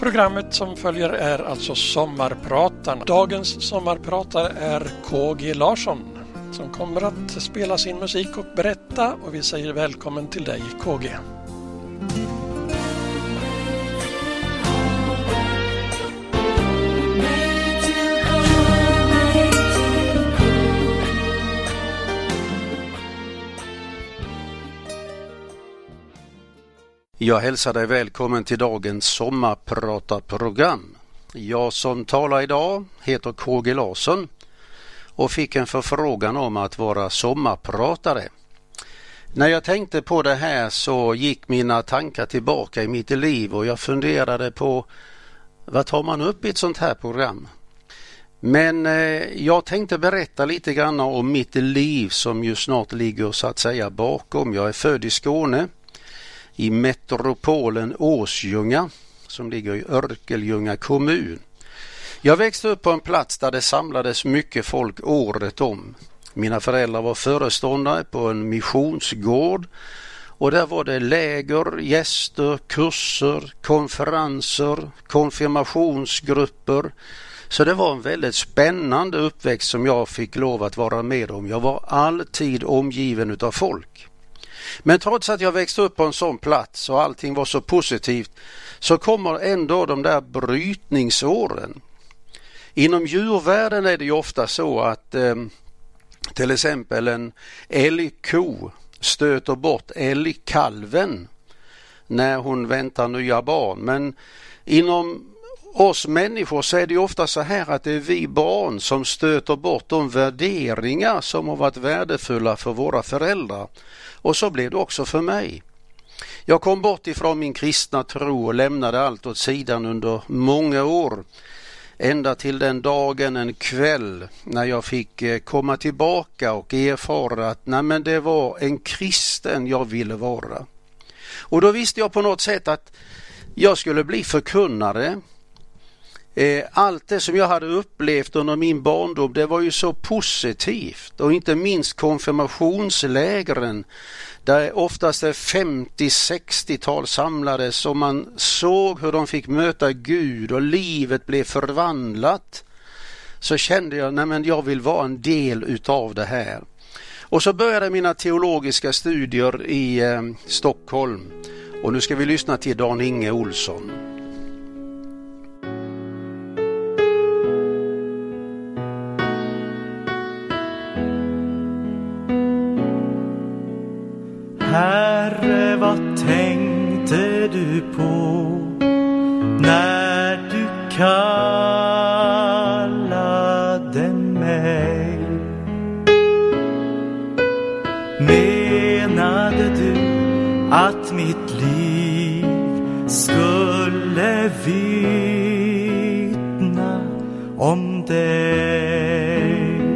Programmet som följer är alltså Sommarpratarna. Dagens sommarpratare är KG Larsson som kommer att spela sin musik och berätta, och vi säger välkommen till dig KG. Jag hälsar dig välkommen till dagens sommarpratarprogram. Jag som talar idag heter KG Larsson och fick en förfrågan om att vara sommarpratare. När jag tänkte på det här så gick mina tankar tillbaka i mitt liv och jag funderade på vad tar man upp i ett sånt här program. Men jag tänkte berätta lite grann om mitt liv som ju snart ligger så att säga bakom. Jag är född i Skåne, i metropolen Åsljunga som ligger i Örkelljunga kommun. Jag växte upp på en plats där det samlades mycket folk året om. Mina föräldrar var föreståndare på en missionsgård och där var det läger, gäster, kurser, konferenser, konfirmationsgrupper. Så det var en väldigt spännande uppväxt som jag fick lov att vara med om. Jag var alltid omgiven utav folk. Men trots att jag växte upp på en sån plats och allting var så positivt så kommer ändå de där brytningsåren. Inom djurvärlden är det ju ofta så att till exempel en älgko stöter bort älgkalven när hon väntar nya barn. Men inom oss människor så är det ju ofta så här att det är vi barn som stöter bort de värderingar som har varit värdefulla för våra föräldrar. Och så blev det också för mig. Jag kom bort ifrån min kristna tro och lämnade allt åt sidan under många år. Ända till den dagen, en kväll, när jag fick komma tillbaka och erfara att det var en kristen jag ville vara. Och då visste jag på något sätt att jag skulle bli förkunnare. Allt det som jag hade upplevt under min barndom, det var ju så positivt, och inte minst konfirmationslägren där oftast 50-60-tal samlades och man såg hur de fick möta Gud och livet blev förvandlat. Så kände jag, jag vill vara en del utav det här. Och så började mina teologiska studier i Stockholm, och nu ska vi lyssna till Dan Inge Olsson. Herre, vad tänkte du på när du kallade mig? Menade du att mitt liv skulle vittna om dig?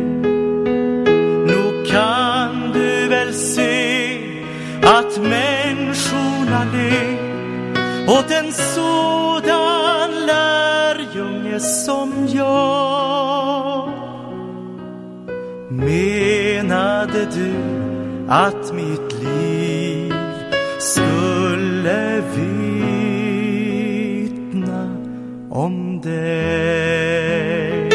Nog kan du väl se att människorna ler åt en sådan lärjunge som jag. Menade du att mitt liv skulle vittna om dig?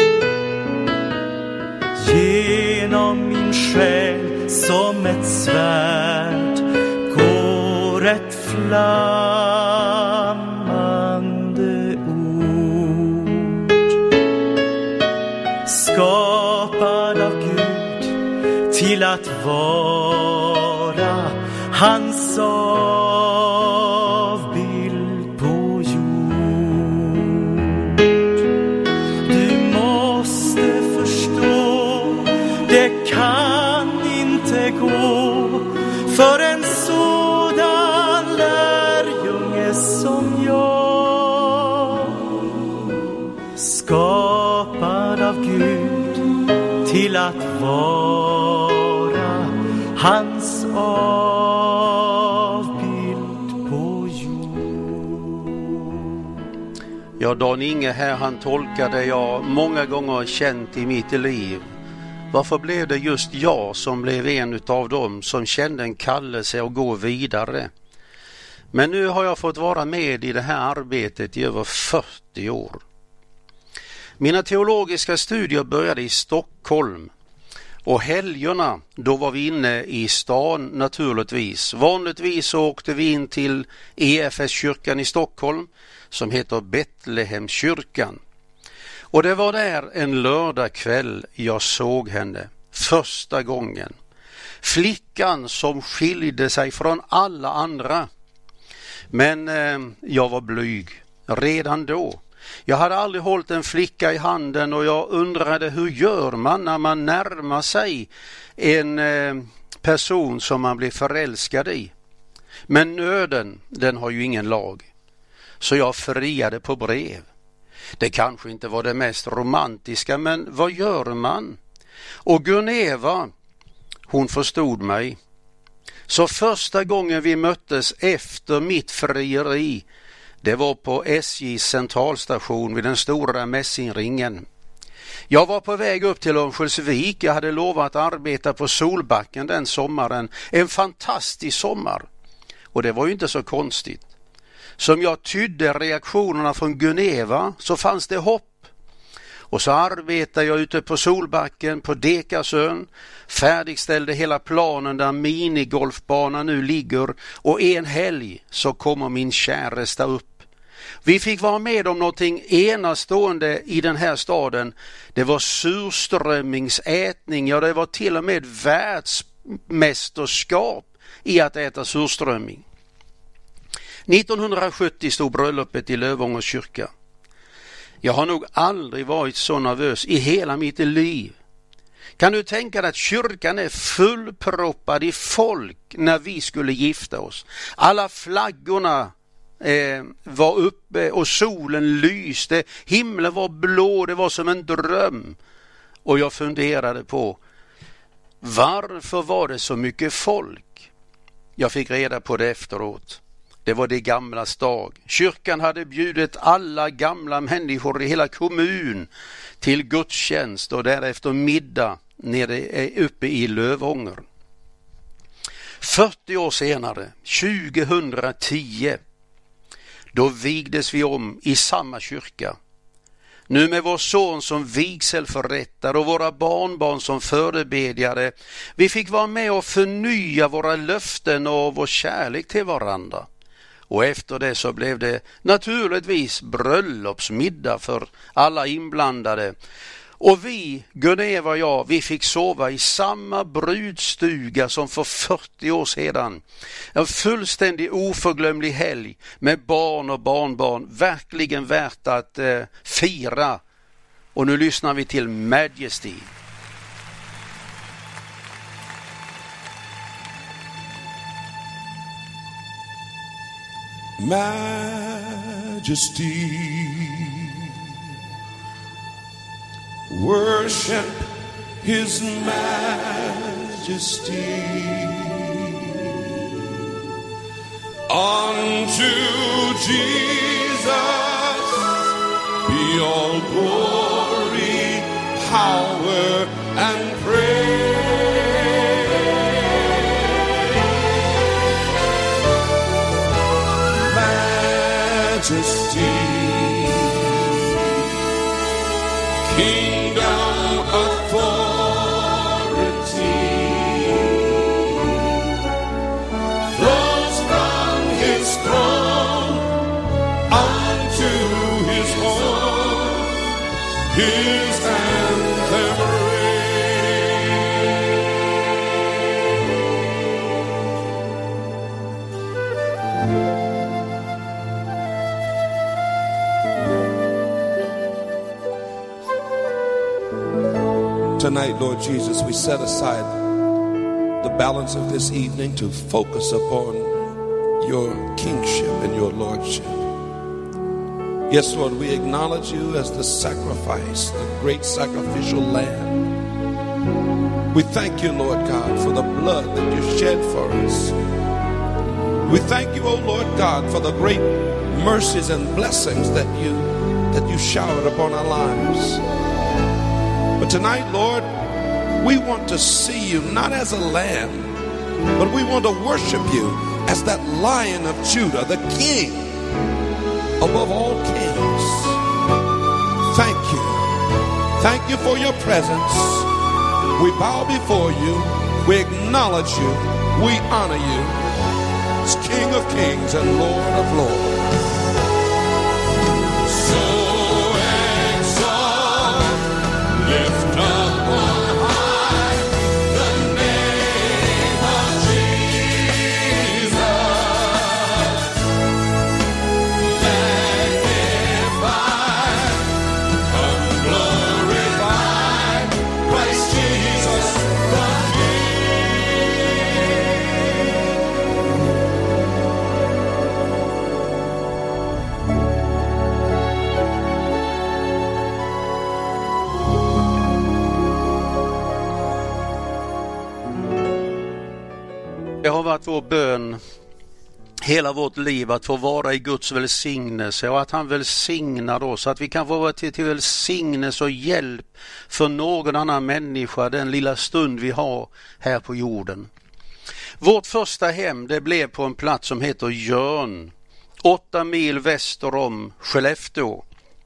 Genom min själ som ett svärd går ett flammande ord, skapad av Gud till att vara hans avbild på jord. Du måste förstå, det kan inte gå för en sådan lärjunge som jag, skapad av Gud till att vara hans avbild på jord. Ja, Dan Inge här, han tolkade jag många gånger känt i mitt liv. Varför blev det just jag som blev en av dem som kände en kallelse att gå vidare? Men nu har jag fått vara med i det här arbetet i över 40 år. Mina teologiska studier började i Stockholm och helgerna då var vi inne i stan naturligtvis. Vanligtvis så åkte vi in till EFS-kyrkan i Stockholm som heter Betlehemskyrkan. Och det var där en lördagkväll jag såg henne första gången. Flickan som skilde sig från alla andra. Men jag var blyg redan då. Jag hade aldrig hållit en flicka i handen och jag undrade hur gör man när man närmar sig en person som man blir förälskad i. Men nöden, den har ju ingen lag. Så jag friade på brev. Det kanske inte var det mest romantiska, men vad gör man? Och Guneva, hon förstod mig. Så första gången vi möttes efter mitt frieri, det var på SJ:s centralstation vid den stora mässingringen. Jag var på väg upp till Örnsköldsvik. Jag hade lovat att arbeta på Solbacken den sommaren. En fantastisk sommar. Och det var ju inte så konstigt. Som jag tydde reaktionerna från Guneva så fanns det hopp. Och så arbetade jag ute på Solbacken på Dekasön, färdigställde hela planen där minigolfbanan nu ligger och en helg så kommer min käresta upp. Vi fick vara med om någonting enastående i den här staden. Det var surströmmingsätning, ja det var till och med världsmästerskap i att äta surströmming. 1970 stod bröllopet i Lövångers kyrka. Jag har nog aldrig varit så nervös i hela mitt liv. Kan du tänka dig att kyrkan är fullproppad i folk när vi skulle gifta oss? Alla flaggorna var uppe och solen lyste. Himlen var blå, det var som en dröm. Och jag funderade på varför var det så mycket folk? Jag fick reda på det efteråt. Det var det gamlas dag. Kyrkan hade bjudit alla gamla människor i hela kommun till gudstjänst och därefter middag nere uppe i Lövånger. 40 år senare, 2010, då vigdes vi om i samma kyrka. Nu med vår son som vigselförrättare och våra barnbarn som förebedjare. Vi fick vara med och förnya våra löften och vår kärlek till varandra. Och efter det så blev det naturligtvis bröllopsmiddag för alla inblandade. Och vi, Guneva och jag, vi fick sova i samma brudstuga som för 40 år sedan. En fullständig oförglömlig helg med barn och barnbarn. Verkligen värt att fira. Och nu lyssnar vi till Majesty. Majesty, worship his majesty. Unto Jesus be all glory, power and praise. Majesty, kingdom, authority flows from his throne unto his home, his anthem Tonight, Lord Jesus, we set aside the balance of this evening to focus upon your kingship and your lordship. Yes, Lord, we acknowledge you as the sacrifice, the great sacrificial lamb. We thank you, Lord God, for the blood that you shed for us. We thank you, O Lord God, for the great mercies and blessings that you showered upon our lives. But tonight, Lord, we want to see you not as a lamb, but we want to worship you as that Lion of Judah, the King above all kings. Thank you. Thank you for your presence. We bow before you. We acknowledge you. We honor you as King of kings and Lord of lords. So exalt, lift up on high the name of Jesus. Magnify, come glorify Christ Jesus the Det har varit vår bön hela vårt liv att få vara i Guds välsignelse och att han välsignar oss, att vi kan få vara till välsignelse och hjälp för någon annan människa den lilla stund vi har här på jorden. Vårt första hem, det blev på en plats som heter Jörn, 8 mil väster om Skellefteå.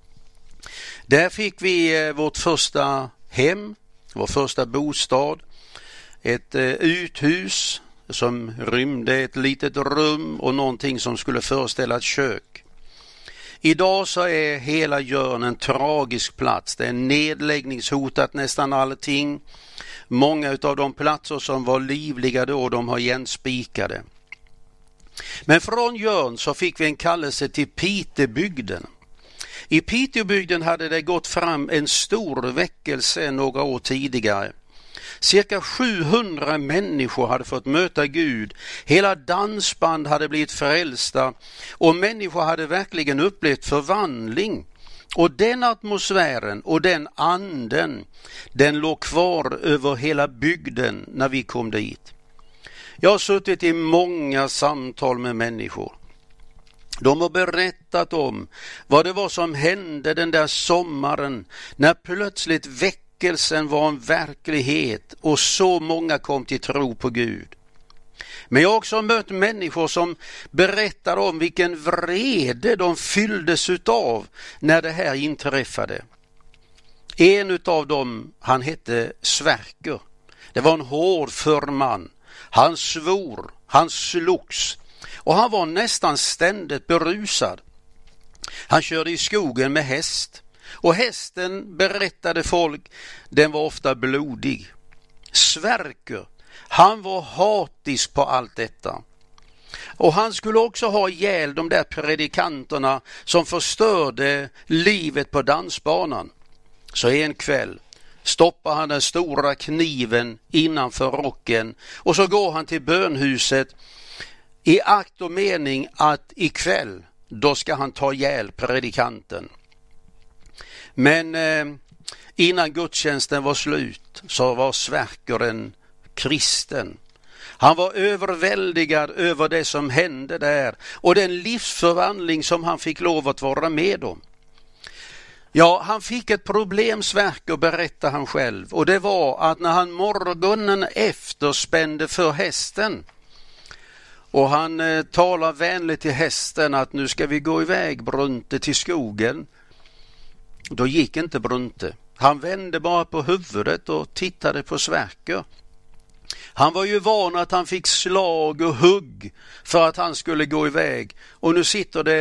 Där fick vi vårt första hem, vår första bostad, ett uthus som rymde ett litet rum och någonting som skulle föreställa ett kök. Idag så är hela Jörn en tragisk plats. Det är nedläggningshotat nästan allting. Många av de platser som var livliga då, de har igenspikade. Men från Jörn så fick vi en kallelse till Pitebygden. I Pitebygden hade det gått fram en stor väckelse några år tidigare. Cirka 700 människor hade fått möta Gud. Hela dansband hade blivit frälsta och människor hade verkligen upplevt förvandling. Och den atmosfären och den anden, den låg kvar över hela bygden när vi kom dit. Jag har suttit i många samtal med människor. De har berättat om vad det var som hände den där sommaren när plötsligt väckelsen var en verklighet och så många kom till tro på Gud. Men jag har också mött människor som berättar om vilken vrede de fylldes utav när det här inträffade. En av dem, han hette Sverker. Det var en hårdför man. Han svor, han slogs och han var nästan ständigt berusad. Han körde i skogen med häst. Och hästen, berättade folk, den var ofta blodig. Sverker, han var hatisk på allt detta. Och han skulle också ha ihjäl de där predikanterna som förstörde livet på dansbanan. Så en kväll stoppar han den stora kniven innanför rocken och så går han till bönhuset i akt och mening att ikväll då ska han ta ihjäl predikanten. Men innan gudstjänsten var slut så var Sverker en kristen. Han var överväldigad över det som hände där och den livsförvandling som han fick lov att vara med om. Ja, han fick ett problem, Sverker, berättar han själv. Och det var att när han morgonen efter spände för hästen och han talar vänligt till hästen att nu ska vi gå iväg, Brunte, till skogen. Då gick inte Brunte. Han vände bara på huvudet och tittade på Sverker. Han var ju van att han fick slag och hugg för att han skulle gå iväg. Och nu sitter det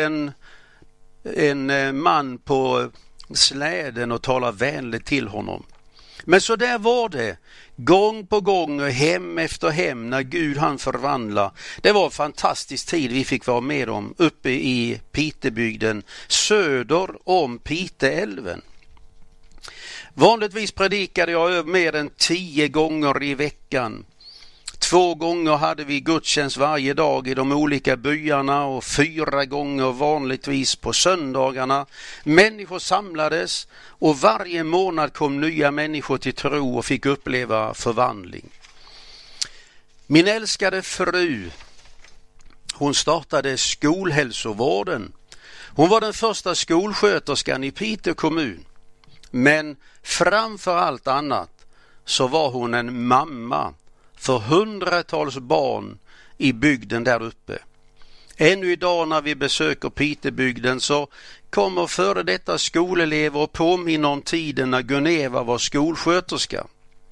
en man på släden och talar vänligt till honom. Men så där var det. Gång på gång och hem efter hem när Gud han förvandla. Det var en fantastisk tid vi fick vara med om uppe i Pitebygden söder om Piteälven. Vanligtvis predikade jag mer än 10 gånger i veckan. 2 gånger hade vi gudstjänst varje dag i de olika byarna och 4 gånger vanligtvis på söndagarna. Människor samlades och varje månad kom nya människor till tro och fick uppleva förvandling. Min älskade fru, hon startade skolhälsovården. Hon var den första skolsköterskan i Piteå kommun. Men framför allt annat så var hon en mamma för hundratals barn i bygden där uppe. Ännu idag när vi besöker Pitebygden så kommer före detta skolelever och påminner om tiden när Guneva var skolsköterska.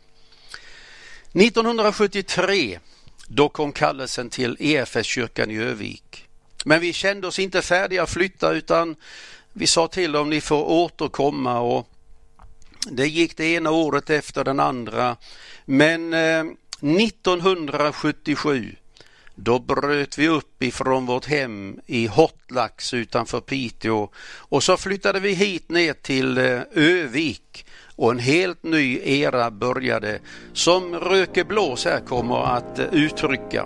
1973 då kom kallelsen till EFS-kyrkan i Övik. Men vi kände oss inte färdiga att flytta utan vi sa till dem ni får återkomma och det gick det ena året efter den andra. Men 1977 då bröt vi upp ifrån vårt hem i Hotlax utanför Piteå och så flyttade vi hit ner till Övik och en helt ny era började som Rökeblås här kommer att uttrycka.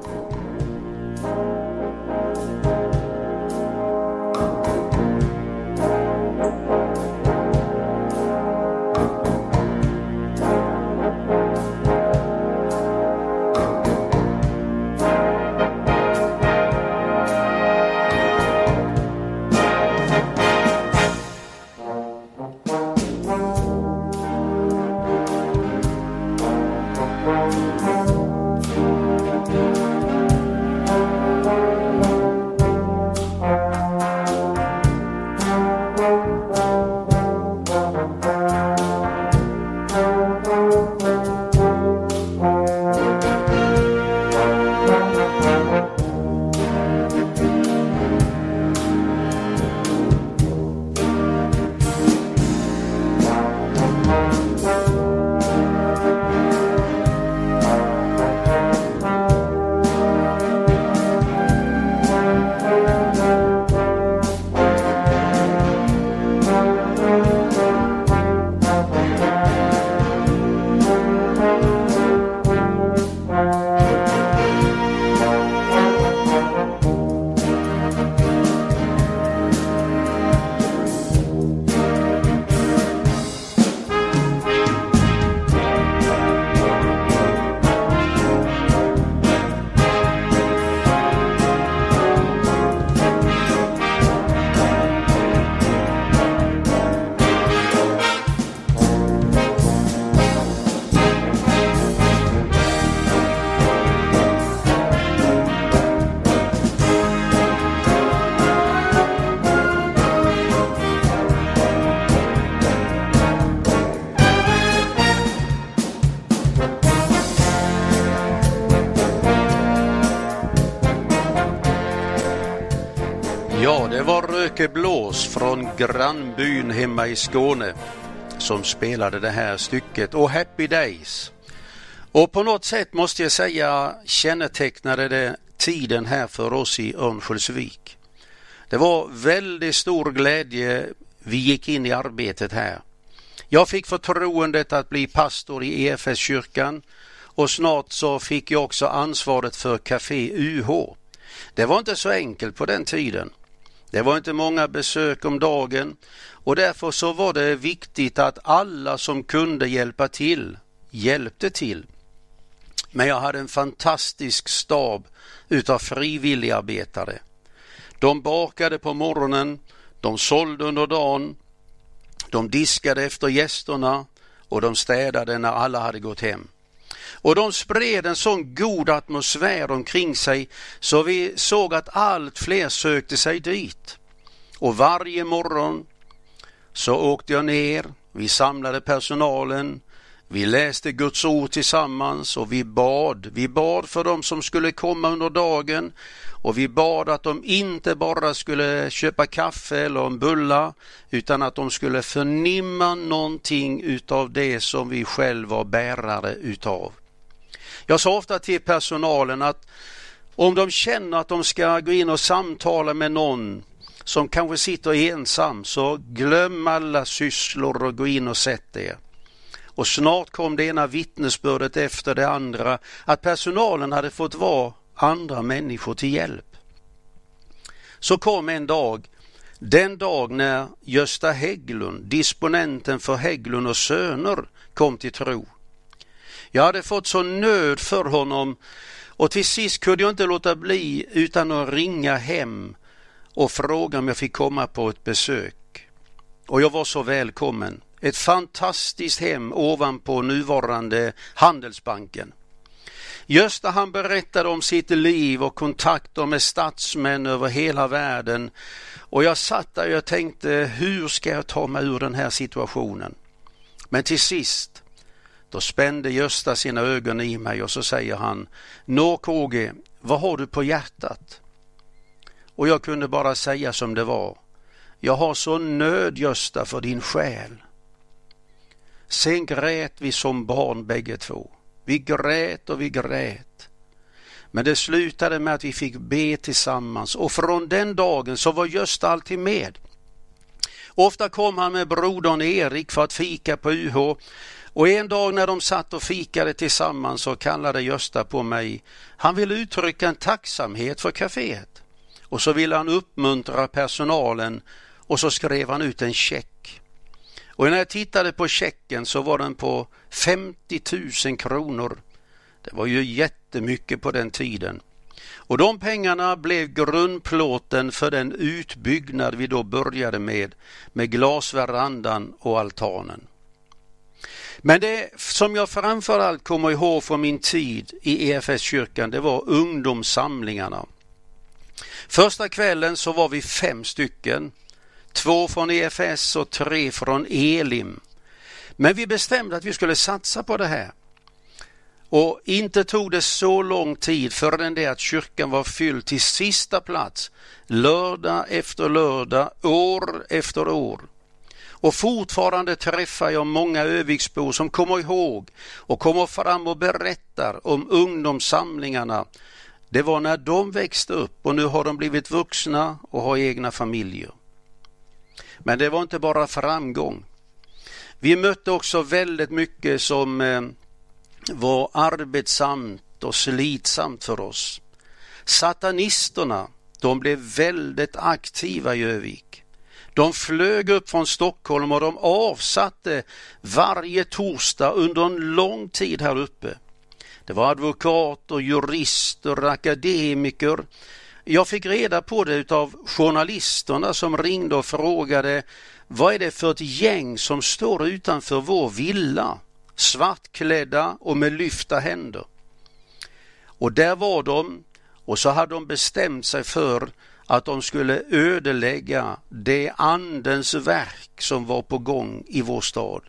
Ja, det var Rökeblås från grannbyn hemma i Skåne som spelade det här stycket och Happy Days. Och på något sätt måste jag säga kännetecknade det tiden här för oss i Örnsköldsvik. Det var väldigt stor glädje vi gick in i arbetet här. Jag fick förtroendet att bli pastor i EFS-kyrkan och snart så fick jag också ansvaret för Café UH. Det var inte så enkelt på den tiden. Det var inte många besök om dagen och därför så var det viktigt att alla som kunde hjälpa till hjälpte till. Men jag hade en fantastisk stab utav frivilligarbetare. De bakade på morgonen, de sålde under dagen, de diskade efter gästerna och de städade när alla hade gått hem. Och de spred en sån god atmosfär omkring sig så vi såg att allt fler sökte sig dit. Och varje morgon så åkte jag ner, vi samlade personalen, vi läste Guds ord tillsammans och vi bad. Vi bad för dem som skulle komma under dagen och vi bad att de inte bara skulle köpa kaffe eller en bulla utan att de skulle förnimma någonting utav det som vi själva var bärare utav. Jag sa ofta till personalen att om de känner att de ska gå in och samtala med någon som kanske sitter ensam så glöm alla sysslor och gå in och sätt er. Och snart kom det ena vittnesbördet efter det andra att personalen hade fått vara andra människor till hjälp. Så kom en dag, den dag när Gösta Hägglund, disponenten för Hägglund och Söner, kom till tro. Jag hade fått så nöd för honom och till sist kunde jag inte låta bli utan att ringa hem och fråga om jag fick komma på ett besök. Och jag var så välkommen. Ett fantastiskt hem ovanpå nuvarande Handelsbanken. Gösta han berättade om sitt liv och kontakter med statsmän över hela världen. Och jag satt där och jag tänkte, hur ska jag ta mig ur den här situationen? Men till sist, då spände Gösta sina ögon i mig och så säger han, Nå KG, vad har du på hjärtat? Och jag kunde bara säga som det var. Jag har så nöd, Gösta, för din själ. Sen grät vi som barn bägge två. Vi grät och vi grät. Men det slutade med att vi fick be tillsammans. Och från den dagen så var Gösta alltid med. Ofta kom han med brodern Erik för att fika på UH. Och en dag när de satt och fikade tillsammans så kallade Gösta på mig. Han ville uttrycka en tacksamhet för kaféet. Och så ville han uppmuntra personalen och så skrev han ut en check. Och när jag tittade på checken så var den på 50 000 kronor. Det var ju jättemycket på den tiden. Och de pengarna blev grundplåten för den utbyggnad vi då började med glasverandan och altanen. Men det som jag framförallt kommer ihåg från min tid i EFS-kyrkan, det var ungdomssamlingarna. Första kvällen så var vi 5 stycken, 2 från EFS och 3 från Elim. Men vi bestämde att vi skulle satsa på det här. Och inte tog det så lång tid förrän det att kyrkan var fylld till sista plats, lördag efter lördag, år efter år. Och fortfarande träffar jag många Öviksbor som kommer ihåg och kommer fram och berättar om ungdomssamlingarna. Det var när de växte upp och nu har de blivit vuxna och har egna familjer. Men det var inte bara framgång. Vi mötte också väldigt mycket som var arbetsamt och slitsamt för oss. Satanisterna, de blev väldigt aktiva i Övik. De flög upp från Stockholm och de avsatte varje torsdag under en lång tid här uppe. Det var advokater, jurister, akademiker. Jag fick reda på det av journalisterna som ringde och frågade, vad är det för ett gäng som står utanför vår villa? Svartklädda och med lyfta händer. Och där var de, och så hade de bestämt sig för att de skulle ödelägga det andens verk som var på gång i vår stad.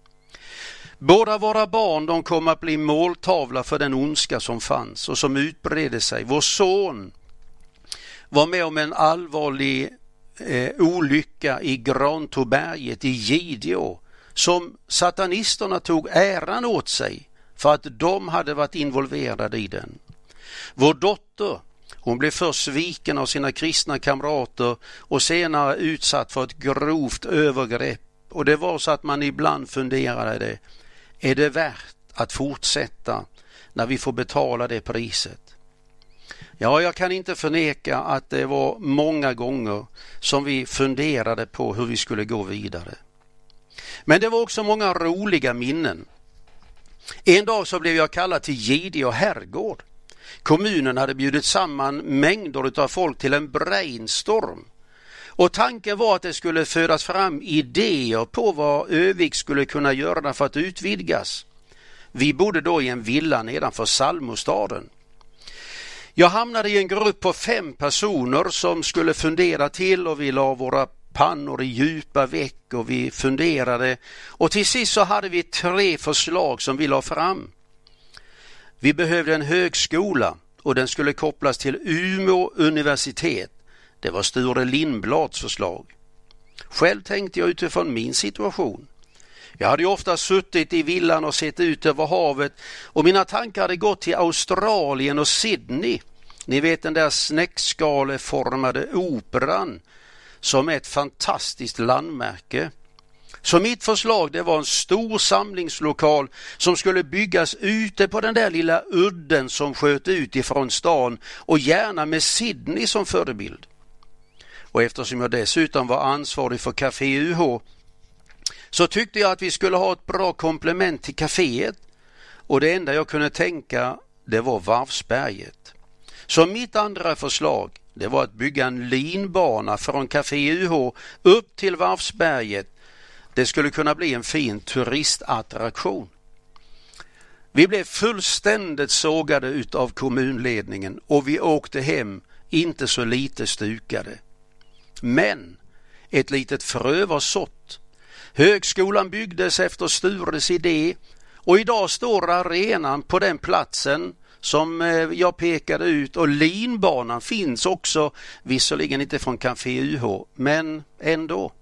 Båda våra barn, de kom att bli måltavla för den ondska som fanns och som utbredde sig. Vår son var med om en allvarlig olycka i Grantoberget i Gideå som satanisterna tog äran åt sig för att de hade varit involverade i den. Vår dotter, hon blev först sviken av sina kristna kamrater och senare utsatt för ett grovt övergrepp. Och det var så att man ibland funderade, är det värt att fortsätta när vi får betala det priset? Ja, jag kan inte förneka att det var många gånger som vi funderade på hur vi skulle gå vidare. Men det var också många roliga minnen. En dag så blev jag kallad till Gideå herrgård. Kommunen hade bjudit samman mängder av folk till en brainstorm. Och tanken var att det skulle födas fram idéer på vad Övik skulle kunna göra för att utvidgas. Vi bodde då i en villa nedanför Salmostaden. Jag hamnade i en grupp på 5 personer som skulle fundera till och vi la våra pannor i djupa veck och vi funderade. Och till sist så hade vi 3 förslag som vi la fram. Vi behövde en högskola och den skulle kopplas till Umeå universitet. Det var Sture Lindblads förslag. Själv tänkte jag utifrån min situation. Jag hade ju ofta suttit i villan och sett ut över havet och mina tankar hade gått till Australien och Sydney. Ni vet den där snäckskaleformade operan som är ett fantastiskt landmärke. Så mitt förslag, det var en stor samlingslokal som skulle byggas ute på den där lilla udden som sköt ut ifrån stan och gärna med Sydney som förebild. Och eftersom jag dessutom var ansvarig för Café UH så tyckte jag att vi skulle ha ett bra komplement till kaféet och det enda jag kunde tänka, det var Varvsberget. Så mitt andra förslag, det var att bygga en linbana från Café UH upp till Varvsberget. Det skulle kunna bli en fin turistattraktion. Vi blev fullständigt sågade utav kommunledningen och vi åkte hem inte så lite stukade. Men ett litet frö var sått. Högskolan byggdes efter Stures idé och idag står arenan på den platsen som jag pekade ut, och linbanan finns också, visserligen inte från Café UH, men ändå.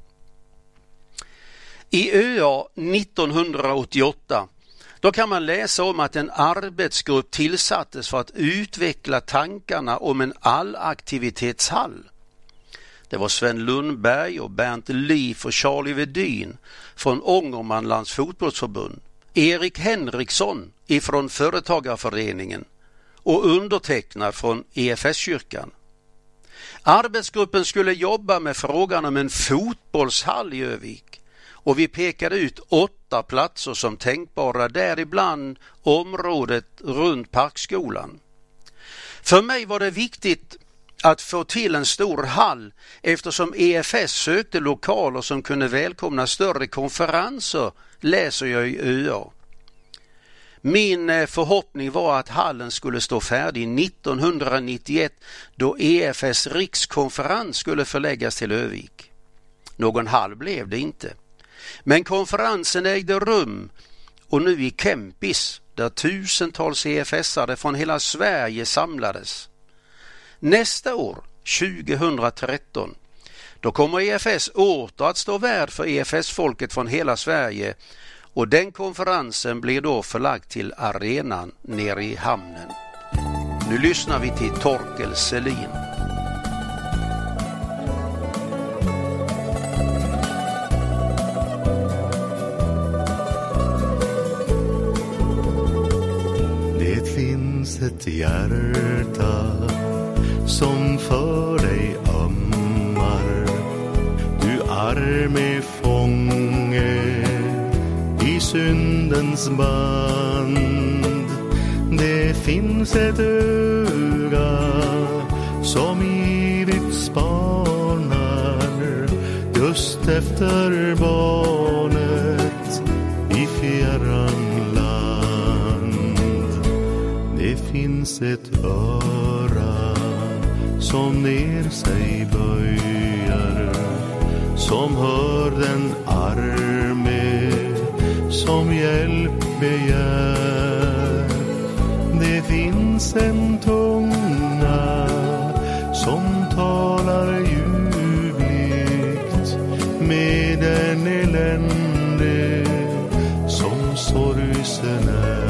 I ÖA 1988 då kan man läsa om att en arbetsgrupp tillsattes för att utveckla tankarna om en allaktivitetshall. Det var Sven Lundberg och Bernt Lief och Charlie Vedin från Ångermanlands fotbollsförbund, Erik Henriksson ifrån Företagarföreningen och undertecknad från EFS-kyrkan. Arbetsgruppen skulle jobba med frågan om en fotbollshall i Övik och vi pekade ut 8 platser som tänkbara, däribland området runt Parkskolan. För mig var det viktigt att få till en stor hall eftersom EFS sökte lokaler som kunde välkomna större konferenser, läser jag i ÖA. Min förhoppning var att hallen skulle stå färdig 1991 då EFS rikskonferens skulle förläggas till Övik. Någon hall blev det inte. Men konferensen ägde rum och nu i Kempis där tusentals EFS-are från hela Sverige samlades. Nästa år, 2013, då kommer EFS åter att stå värd för EFS-folket från hela Sverige och den konferensen blir då förlagd till arenan nere i hamnen. Nu lyssnar vi till Torkel Selin. Det finns ett hjärta som för dig ömmar, du arme fånge i syndens band. Det finns ett öga som ivrigt spanar just efter barnet i fjärran land. Det finns ett öra som ner sig böjer, som hör den arme som hjälp begär. Det finns en tunga som talar ljuvligt med en elände som sorgsen är.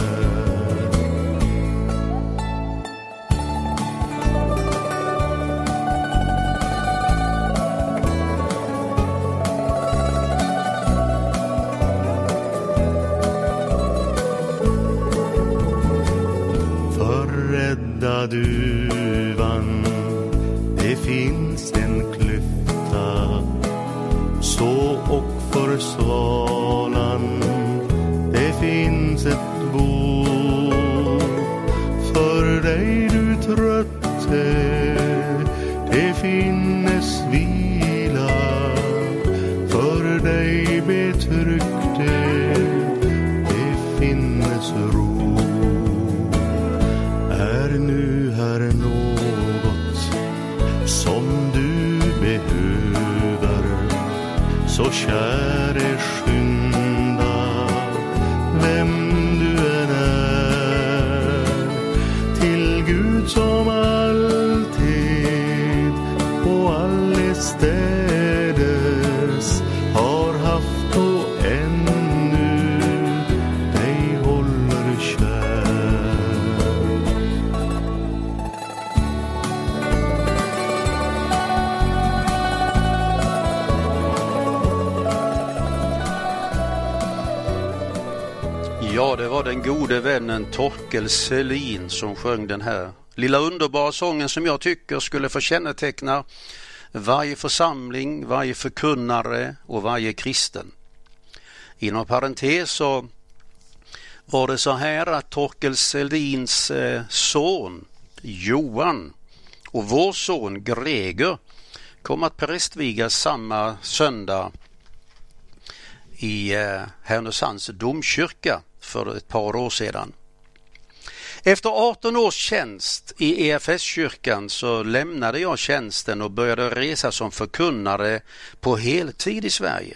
Duvan, det finns en klyfta så och för svalan det finns ett bo. För dig du trötte det finnes vila, för dig betryckte det finnes ro. Är nu här något som du behöver, så käre skynda vem du än är till Gud som alltid och allestädes har haft och ännu dig håller kär. Ja, det var den gode vännen Torkel Selin som sjöng den här lilla underbara sången som jag tycker skulle få känneteckna varje församling, varje förkunnare och varje kristen. Inom parentes så var det så här att Torkel Selins son Johan och vår son Greger kom att prästvigas samma söndag i Härnösands domkyrka för ett par år sedan. Efter 18 års tjänst i EFS-kyrkan så lämnade jag tjänsten och började resa som förkunnare på heltid i Sverige.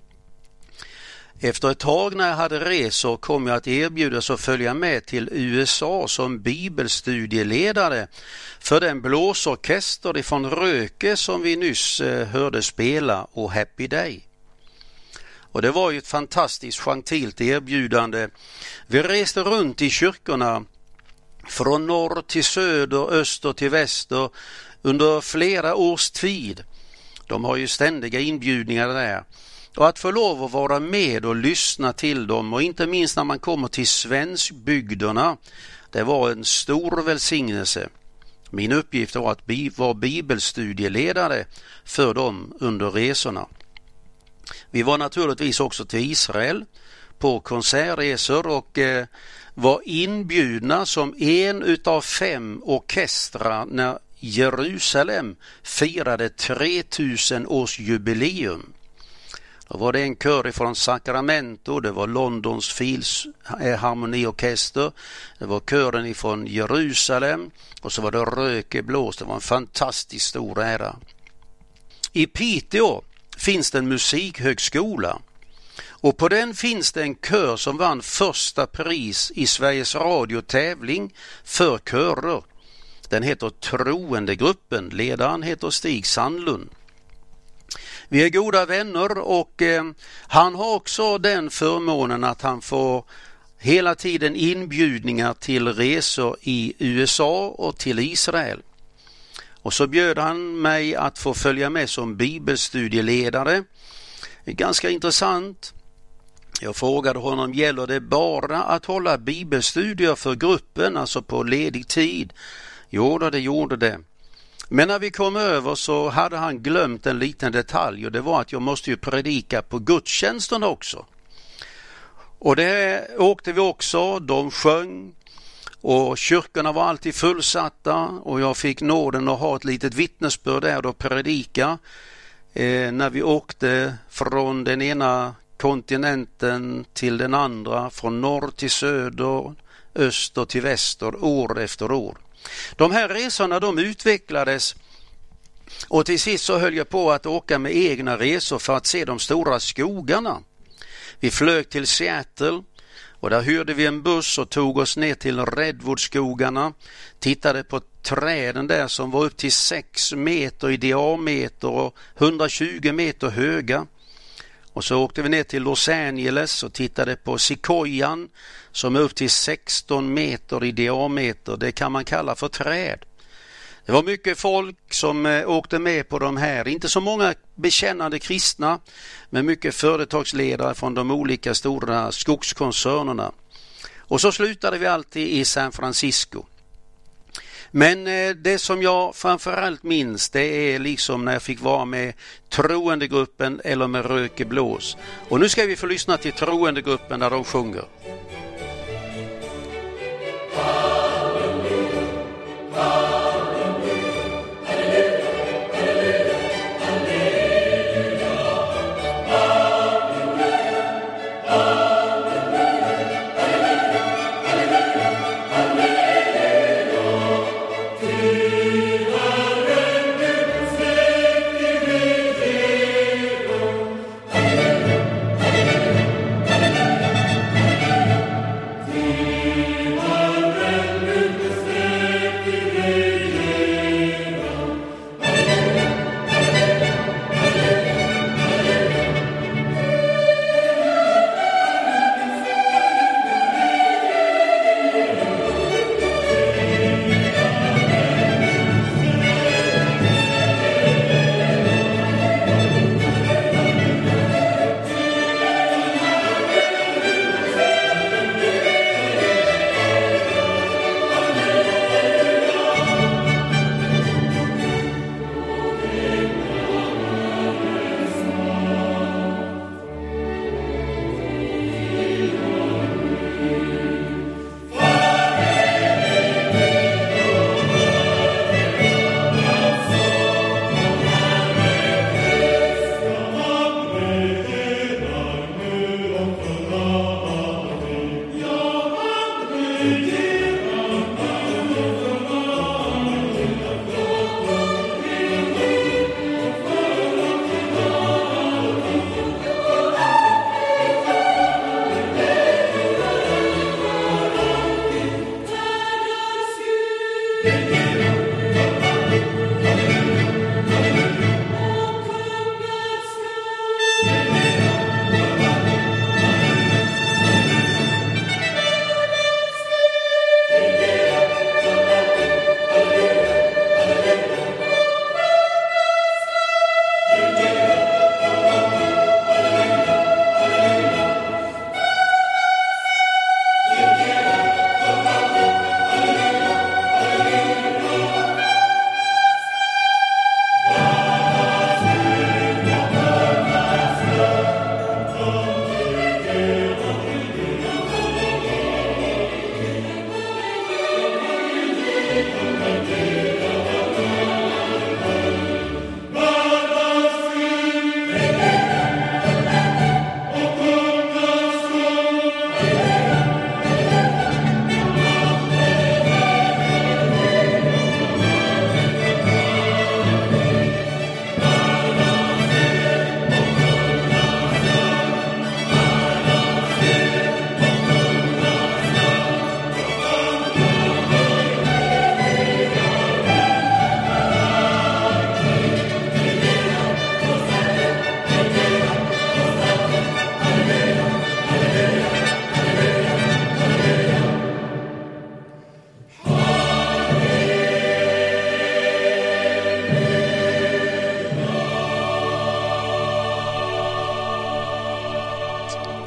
Efter ett tag när jag hade resor kom jag att erbjudas att följa med till USA som bibelstudieledare för den blåsorkester ifrån Röke som vi nyss hörde spela och Happy Day. Och det var ju ett fantastiskt gentilt erbjudande. Vi reste runt i kyrkorna från norr till söder, öster till väster under flera års tid. De har ju ständiga inbjudningar där. Och att få lov att vara med och lyssna till dem, och inte minst när man kommer till svenskbygderna, det var en stor välsignelse. Min uppgift var att vara bibelstudieledare för dem under resorna. Vi var naturligtvis också till Israel på konsertresor och var inbjudna som en utav 5 orkestrar när Jerusalem firade 3000 års jubileum. Då var det en kör från Sacramento, det var Londons Filharmoniorkester, det var kören från Jerusalem och så var det Röke blås. Det var en fantastiskt stor ära. I Piteå finns det en musikhögskola och på den finns det en kör som vann första pris i Sveriges Radio-tävling för körer. Den heter Troendegruppen, ledaren heter Stig Sandlund. Vi är goda vänner och han har också den förmånen att han får hela tiden inbjudningar till resor i USA och till Israel. Och så bjöd han mig att få följa med som bibelstudieledare. Det är ganska intressant. Jag frågade honom, gäller det bara att hålla bibelstudier för gruppen, alltså på ledig tid? Jo, det gjorde det. Men när vi kom över så hade han glömt en liten detalj, och det var att jag måste ju predika på gudstjänsten också. Och det åkte vi också, de sjöng och kyrkorna var alltid fullsatta och jag fick nåden att ha ett litet vittnesbörd där och predika när vi åkte från den ena kontinenten till den andra, från norr till söder, öster till väster, år efter år. De här resorna de utvecklades och till sist så höll jag på att åka med egna resor för att se de stora skogarna. Vi flög till Seattle och där hyrde vi en buss och tog oss ner till Redwoodskogarna, tittade på träden där som var upp till 6 meter i diameter och 120 meter höga. Och så åkte vi ner till Los Angeles och tittade på sequoian som är upp till 16 meter i diameter. Det kan man kalla för träd. Det var mycket folk som åkte med på de här. Inte så många bekännande kristna, men mycket företagsledare från de olika stora skogskoncernerna. Och så slutade vi alltid i San Francisco. Men det som jag framförallt minns, det är liksom när jag fick vara med Troendegruppen eller med Röke blås. Och nu ska vi få lyssna till Troendegruppen när de sjunger.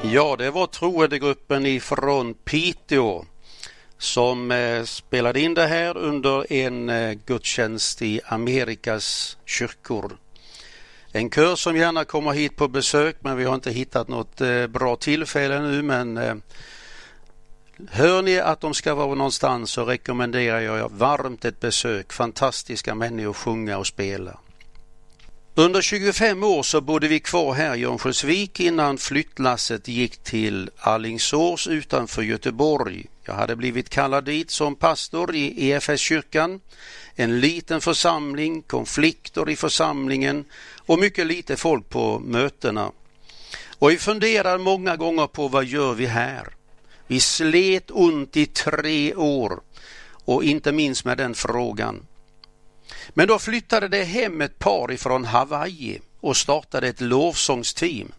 Ja, det var troendegruppen ifrån Piteå som spelade in det här under en gudstjänst i Amerikas kyrkor. En kör som gärna kommer hit på besök, men vi har inte hittat något bra tillfälle nu, men hör ni att de ska vara någonstans så rekommenderar jag varmt ett besök. Fantastiska människor sjunga och spela. Under 25 år så bodde vi kvar här i Örnsköldsvik innan flyttlasset gick till Alingsås utanför Göteborg. Jag hade blivit kallad dit som pastor i EFS-kyrkan. En liten församling, konflikter i församlingen och mycket lite folk på mötena. Och vi funderar många gånger på vad gör vi här? Vi slet ont i 3 år och inte minst med den frågan. Men då flyttade det hem ett par ifrån Hawaii och startade ett lovsångsteam.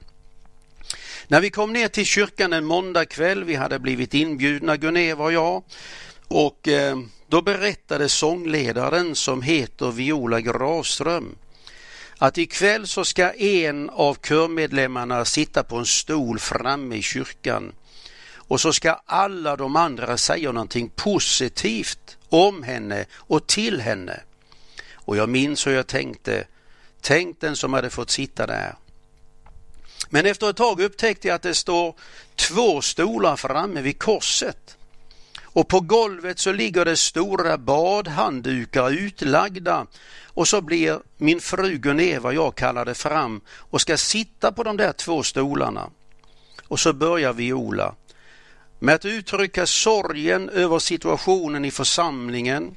När vi kom ner till kyrkan en måndagkväll, vi hade blivit inbjudna, Guneva och jag, och då berättade sångledaren som heter Viola Gravström att ikväll så ska en av körmedlemmarna sitta på en stol framme i kyrkan och så ska alla de andra säga någonting positivt om henne och till henne. Och jag minns hur jag tänkte, tänk den som hade fått sitta där. Men efter ett tag upptäckte jag att det står 2 stolar framme vid korset. Och på golvet så ligger det stora badhanddukar utlagda. Och så blir min fru Guneva, jag kallade fram och ska sitta på de där 2 stolarna. Och så börjar Viola med att uttrycka sorgen över situationen i församlingen.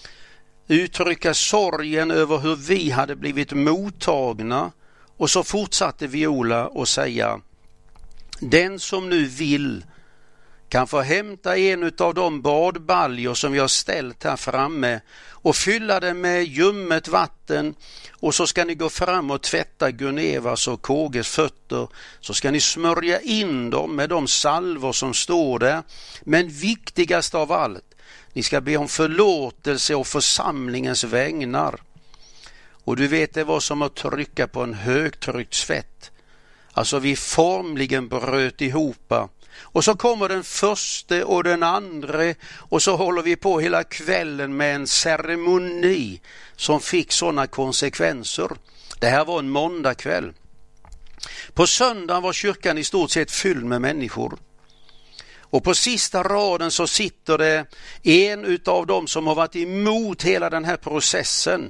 Uttrycka sorgen över hur vi hade blivit mottagna, och så fortsatte Viola och säga: den som nu vill kan få hämta en av de badbaljor som vi har ställt här framme och fylla det med ljummet vatten, och så ska ni gå fram och tvätta Gunevas och Kåges fötter, så ska ni smörja in dem med de salvor som står där, men viktigast av allt, ni ska be om förlåtelse och församlingens vägnar. Och du vet, det var som att trycka på en högtryckt svett. Alltså vi formligen bröt ihop. Och så kommer den första och den andra, och så håller vi på hela kvällen med en ceremoni som fick sådana konsekvenser. Det här var en måndagkväll. På söndagen var kyrkan i stort sett fylld med människor. Och på sista raden så sitter det en av dem som har varit emot hela den här processen.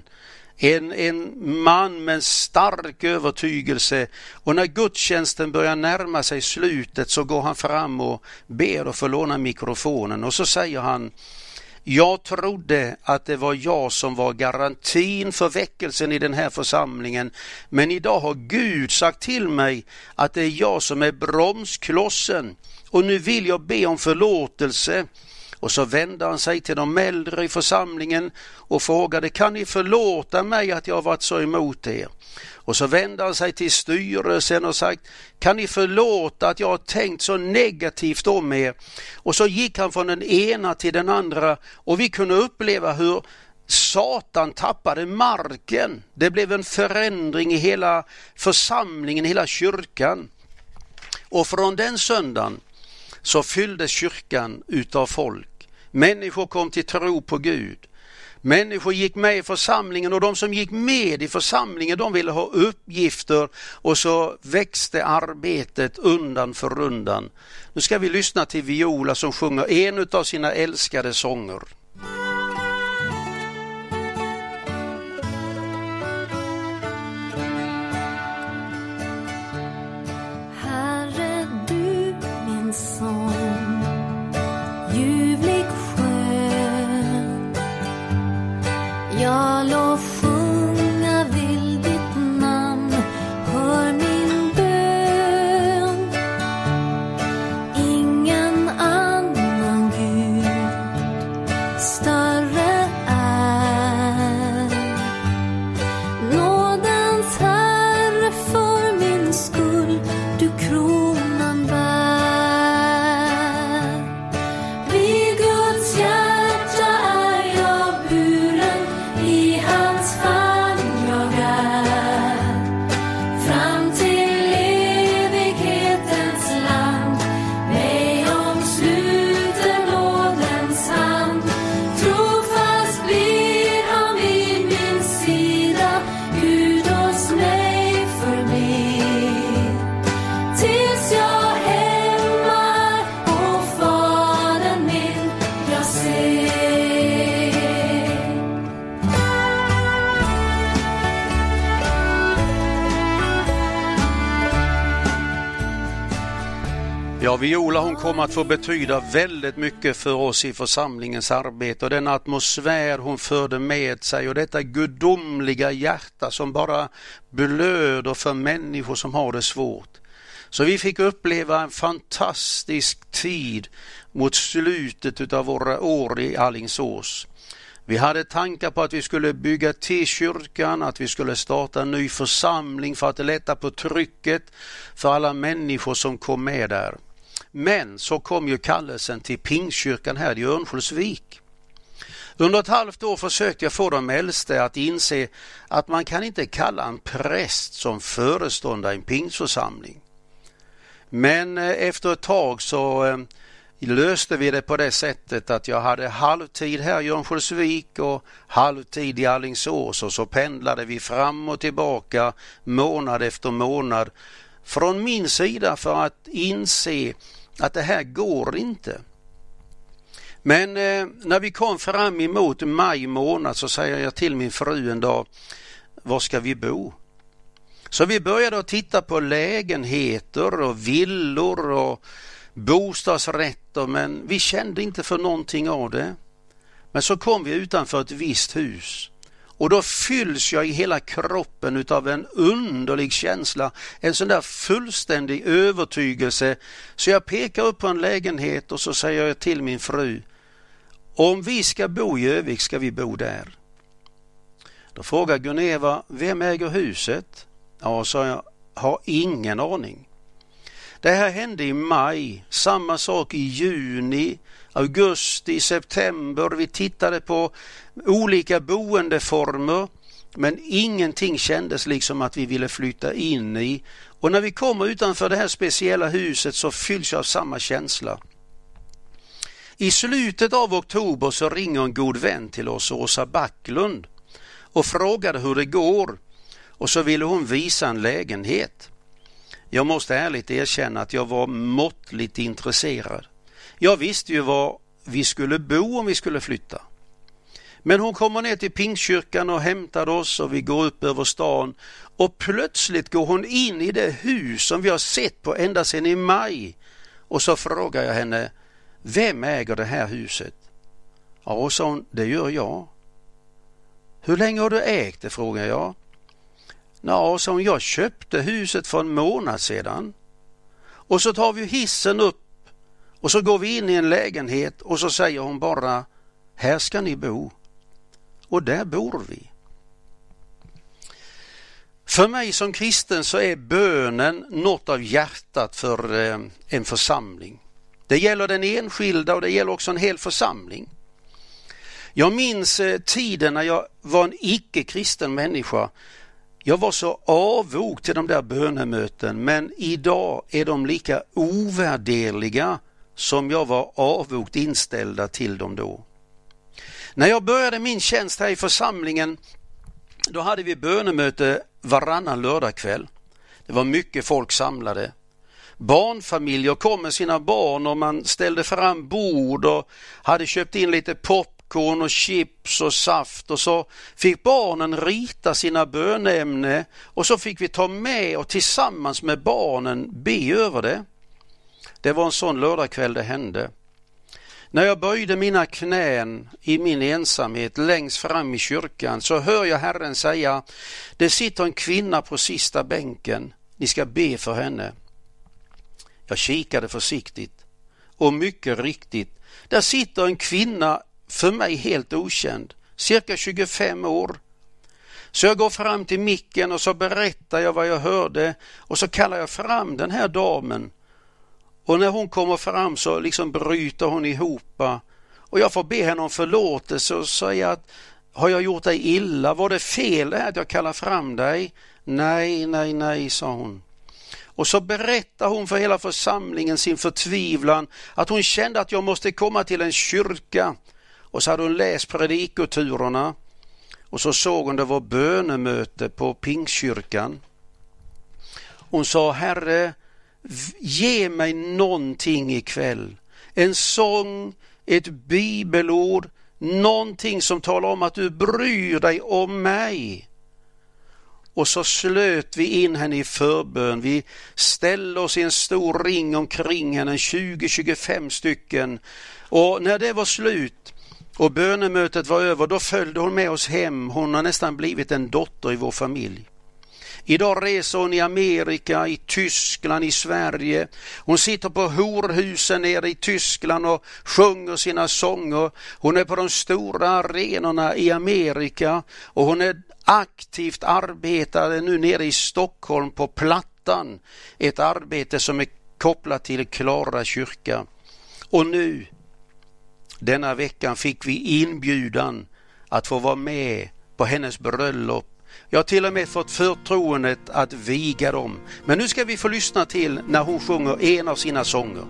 En man med en stark övertygelse, och när gudstjänsten börjar närma sig slutet så går han fram och ber att få låna mikrofonen, och så säger han: jag trodde att det var jag som var garantin för väckelsen i den här församlingen, men idag har Gud sagt till mig att det är jag som är bromsklossen, och nu vill jag be om förlåtelse. Och så vände han sig till de äldre i församlingen och frågade: kan ni förlåta mig att jag har varit så emot er? Och så vände han sig till styrelsen och sagt: kan ni förlåta att jag har tänkt så negativt om er? Och så gick han från den ena till den andra, och vi kunde uppleva hur Satan tappade marken. Det blev en förändring i hela församlingen, hela kyrkan. Och från den söndagen så fylldes kyrkan utav folk. Människor kom till tro på Gud. Människor gick med i församlingen, och de som gick med i församlingen, de ville ha uppgifter, och så växte arbetet undan för undan. Nu ska vi lyssna till Viola som sjunger en av sina älskade sånger. Herre, du min sång, ljuvlig skön, jag lovsjunga vill ditt namn, hör min bön. Ingen annan Gud större är, nådens Herre för min skull du kronan bär. Vid Guds hjärta är jag buren, i hans famn jag är. Fram till evighetens land Ja, Viola hon kommer att få betyda väldigt mycket för oss i församlingens arbete och den atmosfär hon förde med sig och detta gudomliga hjärta som bara blöder för människor som har det svårt. Så vi fick uppleva en fantastisk tid mot slutet av våra år i Alingsås. Vi hade tankar på att vi skulle bygga till kyrkan, att vi skulle starta en ny församling för att lätta på trycket för alla människor som kom med där. Men så kom ju kallelsen till Pingstkyrkan här i Örnsköldsvik. Under ett halvt år försökte jag få de äldste att inse att man kan inte kalla en präst som föreståndare i en pingsförsamling. Men efter ett tag så löste vi det på det sättet att jag hade halvtid här i Örnsköldsvik och halvtid i Alingsås och så pendlade vi fram och tillbaka månad efter månad från min sida för att inse att det här går inte. Men när vi kom fram emot maj månad så säger jag till min fru en dag, var ska vi bo? Så vi började att titta på lägenheter och villor och bostadsrätter, men vi kände inte för någonting av det. Men så kom vi utanför ett visst hus och då fylls jag i hela kroppen utav en underlig känsla, en sån där fullständig övertygelse. Så jag pekar upp på en lägenhet och så säger jag till min fru, om vi ska bo i Övik ska vi bo där. Då frågar Guneva, vem äger huset? Ja, så jag har ingen aning. Det här hände i maj, samma sak i juni, augusti, september. Vi tittade på olika boendeformer men ingenting kändes liksom att vi ville flytta in i. Och när vi kommer utanför det här speciella huset så fylls jag av samma känsla. I slutet av oktober så ringer en god vän till oss, Åsa Backlund, och frågade hur det går. Och så ville hon visa en lägenhet. Jag måste ärligt erkänna att jag var måttligt intresserad. Jag visste ju var vi skulle bo om vi skulle flytta. Men hon kommer ner till Pingstkyrkan och hämtar oss och vi går upp över stan. Och plötsligt går hon in i det hus som vi har sett på ända sedan i maj. Och så frågar jag henne, vem äger det här huset? Ja, och sa hon, det gör jag. Hur länge har du ägt det, frågar jag. Ja, sa hon, jag köpte huset för en månad sedan. Och så tar vi hissen upp och så går vi in i en lägenhet och så säger hon bara, här ska ni bo. Och där bor vi. För mig som kristen så är bönen något av hjärtat för en församling. Det gäller den enskilda och det gäller också en hel församling. Jag minns tiden när jag var en icke-kristen människa. Jag var så avog till de där bönemöten, men idag är de lika ovärderliga som jag var avogt inställda till dem då. När jag började min tjänst här i församlingen, då hade vi bönemöte varannan lördagkväll. Det var mycket folk samlade. Barnfamiljer kom med sina barn och man ställde fram bord och hade köpt in lite popcorn och chips och saft och så fick barnen rita sina böneämne och så fick vi ta med och tillsammans med barnen be över det. Det var en sån lördagkväll det hände. När jag böjde mina knän i min ensamhet längst fram i kyrkan så hör jag Herren säga, det sitter en kvinna på sista bänken, ni ska be för henne. Jag kikade försiktigt och mycket riktigt, där sitter en kvinna för mig helt okänd, cirka 25 år. Så jag går fram till micken och så berättar jag vad jag hörde och så kallar jag fram den här damen. Och när hon kommer fram så liksom bryter hon ihop och jag får be henne om förlåtelse och säga att har jag gjort dig illa? Var det fel att jag kallar fram dig? Nej, sa hon. Och så berättar hon för hela församlingen sin förtvivlan att hon kände att jag måste komma till en kyrka. Och så hade hon läst predikoturerna och så såg hon det var bönemöte på Pingstkyrkan. Hon sa, Herre, ge mig någonting ikväll. En sång, ett bibelord, någonting som talar om att du bryr dig om mig. och så slöt vi in henne i förbön. Vi ställde oss i en stor ring omkring henne, 20-25 stycken. Och när det var slut och bönemötet var över, då följde hon med oss hem. Hon har nästan blivit en dotter i vår familj. Idag reser hon i Amerika, i Tyskland, i Sverige. Hon sitter på horhusen nere i Tyskland och sjunger sina sånger. Hon är på de stora arenorna i Amerika och hon är aktivt arbetare nu nere i Stockholm på Plattan. Ett arbete som är kopplat till Klara kyrka. Och nu, denna veckan, fick vi inbjudan att få vara med på hennes bröllop. Jag har till och med fått förtroendet att viga dem. Men nu ska vi få lyssna till när hon sjunger en av sina sånger.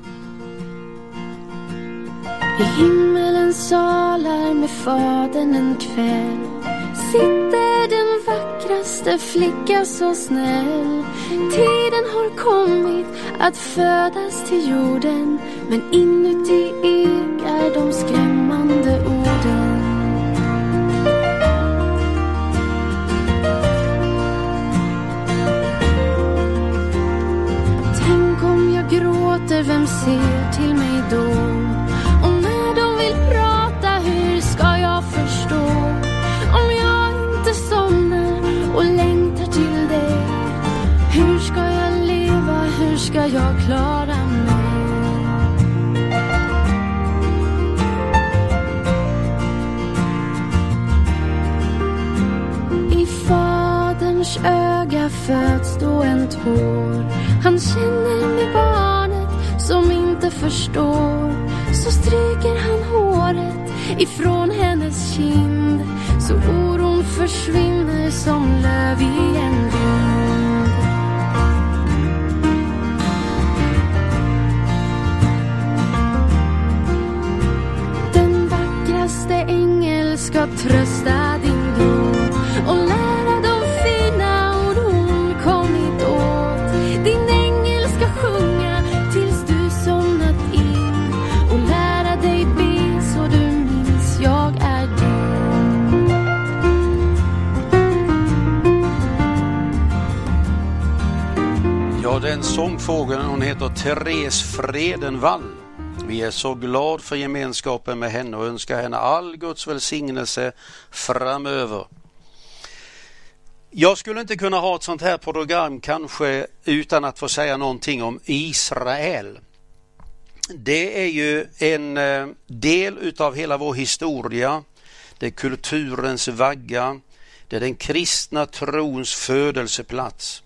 I himmelens salar med fadern en kväll sitter den vackraste flicka så snäll. Tiden har kommit att födas till jorden, men inuti ekar de skrämmande orden. Tänk om jag gråter, vem ser till mig då? Och när de vill prata, hur ska jag förstå? Om jag inte somnar och längtar till dig, hur ska jag leva, hur ska jag klara mig? I faderns öga föds då en tår. Han känner med barnet som inte förstår. Så stryker han håret ifrån hennes kind, så oron försvinner som löv i en vind. Den vackraste ängel ska trösta din gråt och lära de fina ord hon kommit åt. Din ängel ska sjunga tills du somnat in och lära dig be så du minns jag är din. Ja, den sångfågeln, hon heter Therese Fredenvall. Vi är så glad för gemenskapen med henne och önskar henne all Guds välsignelse framöver. Jag skulle inte kunna ha ett sånt här program kanske utan att få säga någonting om Israel. Det är ju en del utav hela vår historia. Det är kulturens vagga. Det är den kristna trons födelseplats.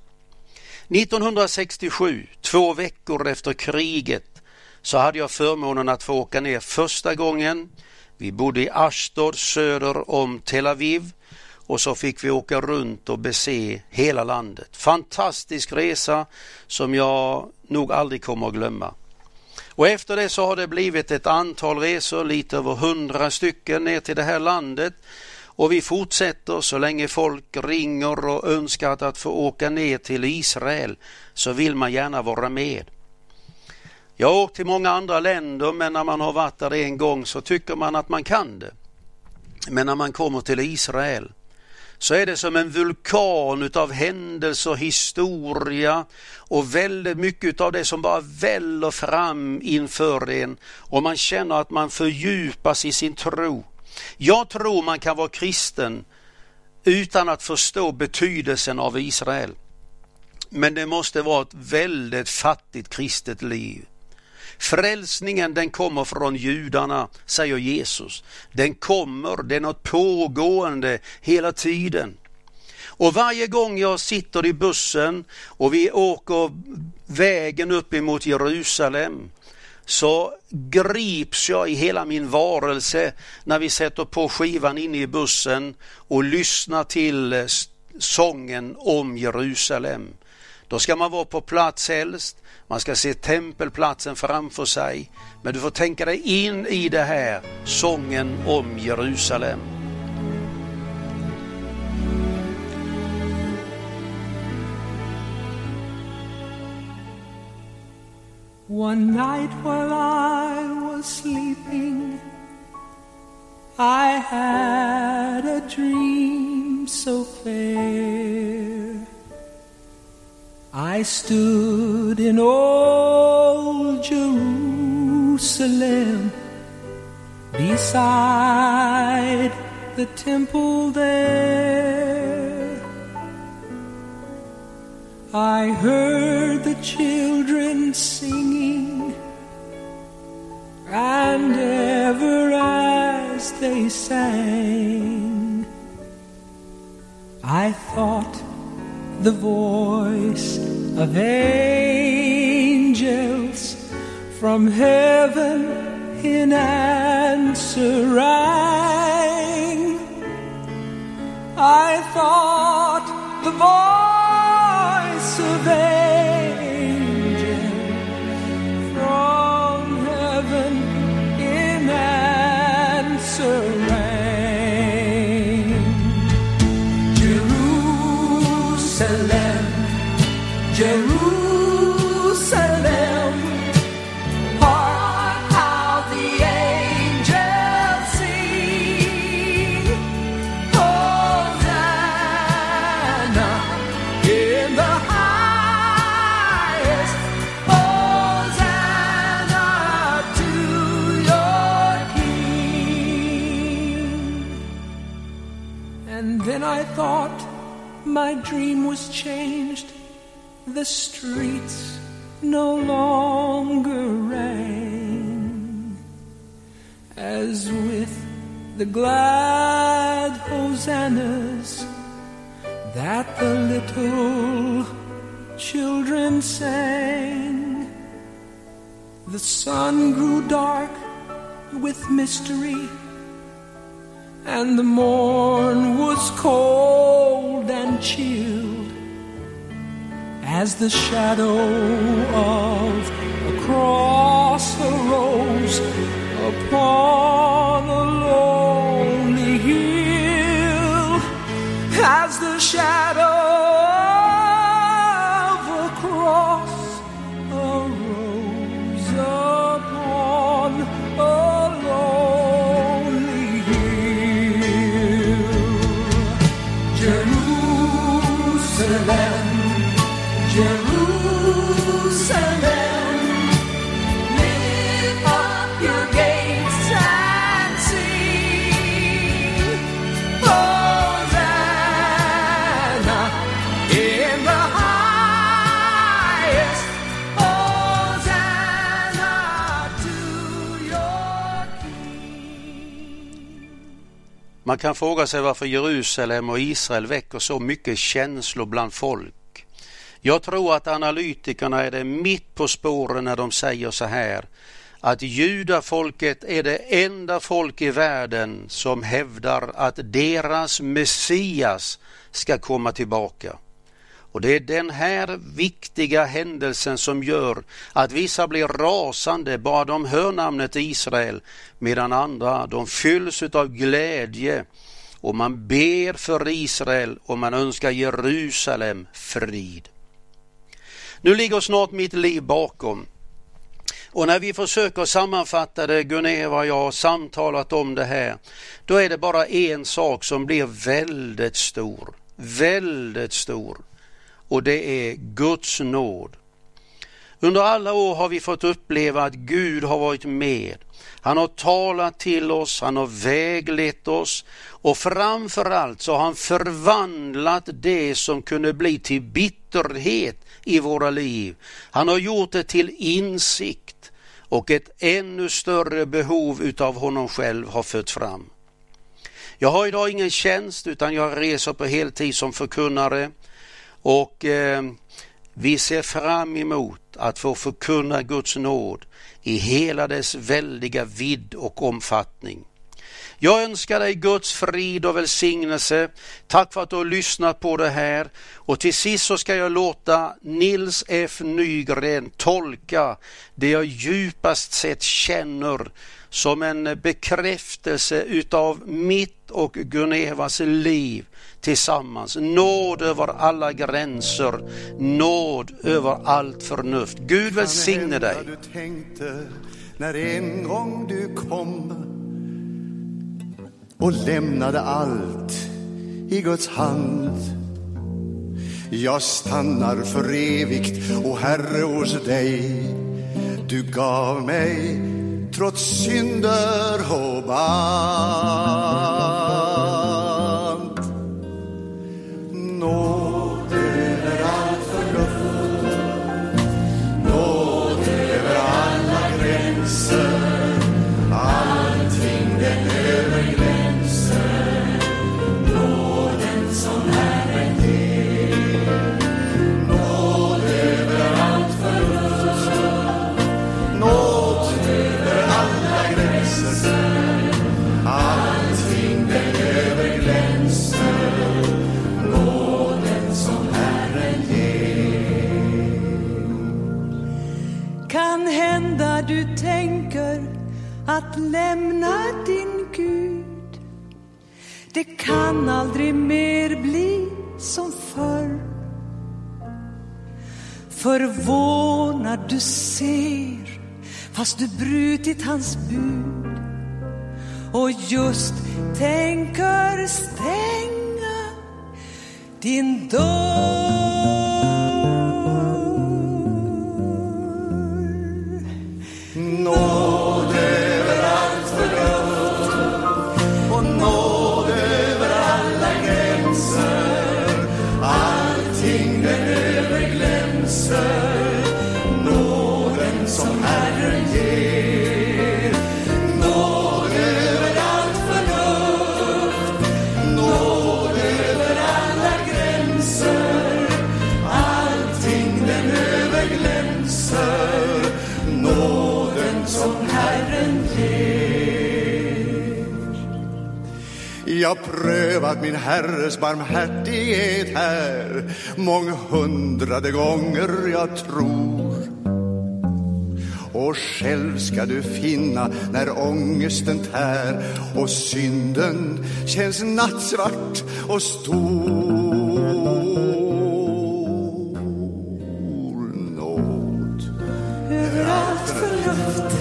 1967, 2 veckor efter kriget, så hade jag förmånen att få åka ner första gången. Vi bodde i Ashdod söder om Tel Aviv och så fick vi åka runt och bese hela landet. Fantastisk resa som jag nog aldrig kommer att glömma. Och efter det så har det blivit ett antal resor, lite över 100 stycken ner till det här landet. Och vi fortsätter så länge folk ringer och önskar att få åka ner till Israel, så vill man gärna vara med. Jag har åkt till många andra länder, men när man har varit där en gång så tycker man att man kan det. Men när man kommer till Israel så är det som en vulkan utav händelser, historia och väldigt mycket av det som bara väller fram inför en, och man känner att man fördjupas i sin tro. Jag tror man kan vara kristen utan att förstå betydelsen av Israel. Men det måste vara ett väldigt fattigt kristet liv. Frälsningen, den kommer från judarna, säger Jesus. Den kommer, det är något pågående hela tiden. Och varje gång jag sitter i bussen och vi åker vägen upp emot Jerusalem, så grips jag i hela min varelse när vi sätter på skivan inne i bussen och lyssnar till sången om Jerusalem. Då ska man vara på plats helst, man ska se tempelplatsen framför sig, men du får tänka dig in i det här, sången om Jerusalem. One night while I was sleeping, I had a dream so fair. I stood in old Jerusalem beside the temple there. I heard the children singing, and ever as they sang, I thought the voice of angels from heaven in answer rang. I thought the voice of angels from heaven in answer rang. Jerusalem, Jerusalem, hark how the angels sing. Hosanna in the highest. Hosanna to your King. And then I thought my dream was changed. The streets no longer rang, as with the glad hosannas that the little children sang. The sun grew dark with mystery, and the morn was cold and chilled, as the shadow of a cross arose upon a lonely hill, as the shadow of a cross arose upon a lonely hill. Jerusalem, Jerusalem, lift up your gates and sing. Hosanna in the highest. Hosanna to your King. Man kan fråga sig varför Jerusalem och Israel väcker så mycket känslor bland folk. Jag tror att analytikerna är det mitt på spåren när de säger så här, att judafolket är det enda folk i världen som hävdar att deras Messias ska komma tillbaka. Och det är den här viktiga händelsen som gör att vissa blir rasande bara de hör namnet Israel, medan andra de fylls av glädje och man ber för Israel och man önskar Jerusalem frid. Nu ligger snart mitt liv bakom, och när vi försöker sammanfatta det, Guneva och jag har samtalat om det här, då är det bara en sak som blir väldigt stor, och det är Guds nåd. Under alla år har vi fått uppleva att Gud har varit med. Han har talat till oss, han har väglett oss, och framförallt så har han förvandlat det som kunde bli till bitterhet i våra liv. Han har gjort det till insikt, och ett ännu större behov utav honom själv har fött fram. Jag har idag ingen tjänst, utan jag reser på heltid som förkunnare, och vi ser fram emot att få förkunna Guds nåd i hela dess väldiga vidd och omfattning. Jag önskar dig Guds frid och välsignelse. Tack för att du har lyssnat på det här. Och till sist så ska jag låta Nils F. Nygren tolka det jag djupast sett känner som en bekräftelse utav mitt och Gunevas liv tillsammans. Nåd över alla gränser, nåd över allt förnuft. Gud välsigne dig. Du tänkte när en gång du kom och lämnade allt i Guds hand. Jag stannar för evigt, o Herre, hos dig. Du gav mig trots synder och band. Nåd över allt förnuft, nåd över alla gränser, allting den överglänser, nåden som Herren ger. Nåd över allt förnuft, nåd över alla gränser, allting den överglänser, nåden som Herren ger. Kan hända du tänker att lämna din Gud. Det kan aldrig mer bli som förr. Förvånad du ser, fast du brutit hans bud, och just tänker stänga din dörr. Nåd över allt förnuft och nåd över alla gränser, allting den överglänser, nåden som Herren ger. Nåd över allt förnuft, nåd över alla gränser, allting den överglänser, nåden som Herren ger. Jag prövat min Herres barmhärtighet här månghundrade gånger, jag tror. Och själv ska du finna när ångesten tär och synden känns nattsvart och stor. Nåd Över allt förnuft,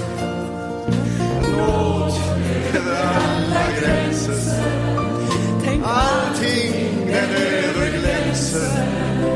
nåd över alla gränser, tänk allting den överglänser,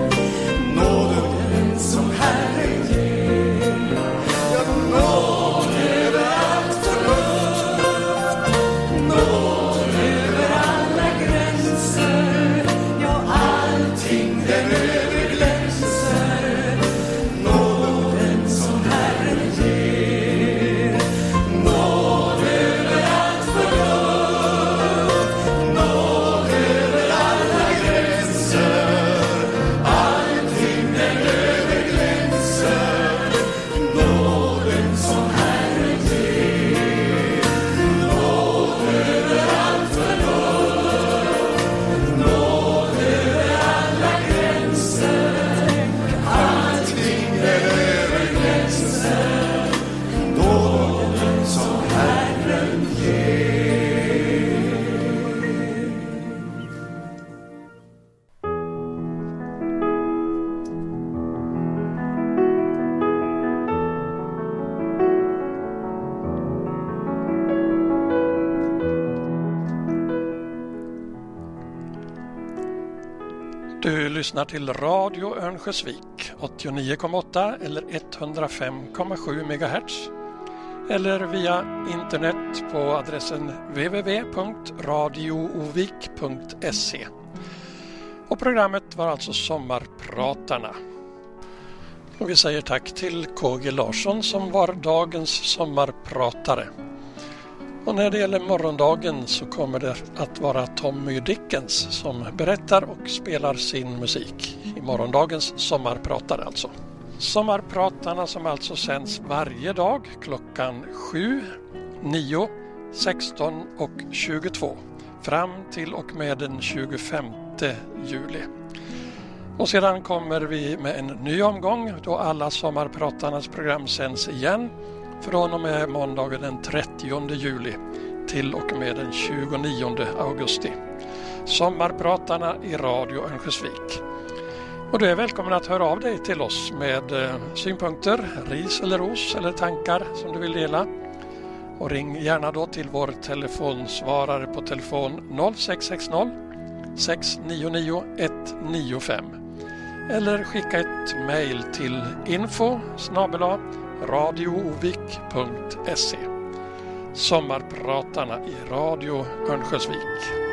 nåden som Herren ger. Ja, nåd över allt förnuft, nåd över alla gränser, ja, allting den överglänser, nåden som Herren ger. Nåd över allt förnuft, nåd över alla gränser, allting den överglänser, nåden som Herren ger. Nåd över allt förnuft, nåd över alla gränser, allting den överglänser, nåden som Herren ger. Du lyssnar till Radio Örnsköldsvik 89,8 eller 105,7 MHz eller via internet på adressen www.radioovik.se. Och programmet var alltså Sommarpratarna. Och vi säger tack till KG Larsson som var dagens sommarpratare. Och när det gäller morgondagen så kommer det att vara Tommy Dickens som berättar och spelar sin musik i morgondagens sommarpratare alltså. Sommarpratarna som alltså sänds varje dag klockan 7, 9, 16 och 22 fram till och med den 25 juli. Och sedan kommer vi med en ny omgång då alla sommarpratarnas program sänds igen från och med måndagen den 30 juli till och med den 29 augusti. Sommarpratarna i Radio Örnsköldsvik. Och du är välkommen att höra av dig till oss med synpunkter, ris eller ros eller tankar som du vill dela. Och ring gärna då till vår telefonsvarare på telefon 0660 699 195 eller skicka ett mejl till info@radioovik.se. Sommarpratarna i Radio Örnsköldsvik.